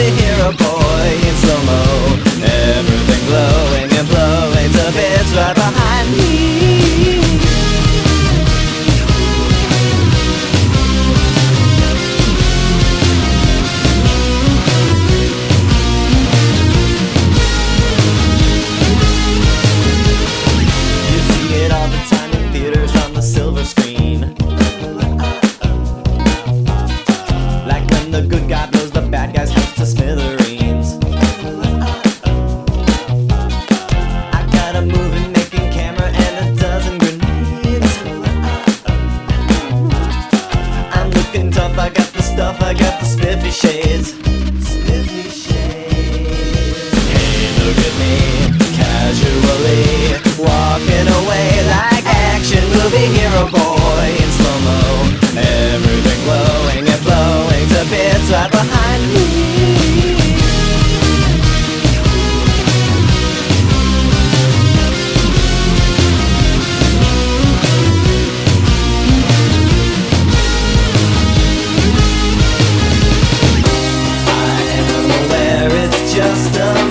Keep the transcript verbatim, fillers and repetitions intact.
movie hero boy in slow-mo. Everything glowing and blowing to bits right behind me. You see it all the time in theaters on the silver screen. Like when the good guy blows the bad guy's house to smithereens. I got a movie making camera and a dozen grenades. I'm looking tough, I got the stuff, I got the spiffy shades. Spiffy shades. Hey, look at me, casually walking away like action movie hero boy in slow-mo. Everything glowing and blowing to bits right behind me. I am aware it's just a